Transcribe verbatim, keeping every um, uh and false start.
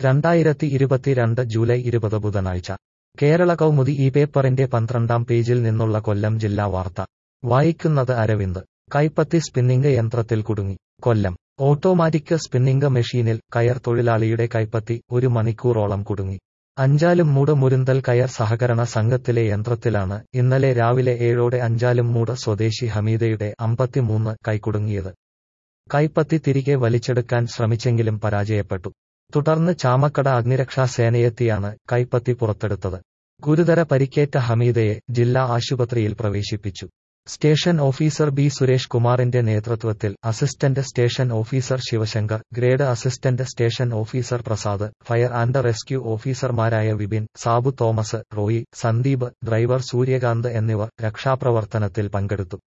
രണ്ടായിരത്തി ഇരുപത്തിരണ്ട് ജൂലൈ ഇരുപത് ബുധനാഴ്ച കേരള കൗമുദി ഈ പേപ്പറിന്റെ പന്ത്രണ്ടാം പേജിൽ നിന്നുള്ള കൊല്ലം ജില്ലാ വാർത്ത വായിക്കുന്നത് അരവിന്ദ്. കൈപ്പത്തി സ്പിന്നിംഗ് യന്ത്രത്തിൽ കുടുങ്ങി. കൊല്ലം. ഓട്ടോമാറ്റിക് സ്പിന്നിംഗ് മെഷീനിൽ കയർ തൊഴിലാളിയുടെ കൈപ്പത്തി ഒരു മണിക്കൂറോളം കുടുങ്ങി. അഞ്ചാലുംമൂട് മുരുന്തൽ കയർ സഹകരണ സംഘത്തിലെ യന്ത്രത്തിലാണ് ഇന്നലെ രാവിലെ ഏഴോടെ അഞ്ചാലുംമൂട് സ്വദേശി ഹമീദയുടെ അമ്പത്തിമൂന്ന് കൈ കുടുങ്ങിയത്. കൈപ്പത്തി തിരികെ വലിച്ചെടുക്കാൻ ശ്രമിച്ചെങ്കിലും പരാജയപ്പെട്ടു. തുടർന്ന് ചാമക്കട അഗ്നിരക്ഷാ സേനയെത്തിയാണ് കൈപ്പത്തി പുറത്തെടുത്തത്. ഗുരുതര പരിക്കേറ്റ ഹമീദയെ ജില്ലാ ആശുപത്രിയിൽ പ്രവേശിപ്പിച്ചു. സ്റ്റേഷൻ ഓഫീസർ ബി സുരേഷ് കുമാറിന്റെ നേതൃത്വത്തിൽ assistant station officer Sivasankar, grade assistant station officer Prasad, fire and rescue ഓഫീസർമാരായ വിപിൻ, സാബു തോമസ്, റോയി, സന്ദീപ്, ഡ്രൈവർ സൂര്യകാന്ത് എന്നിവർ രക്ഷാപ്രവർത്തനത്തിൽ പങ്കെടുത്തു.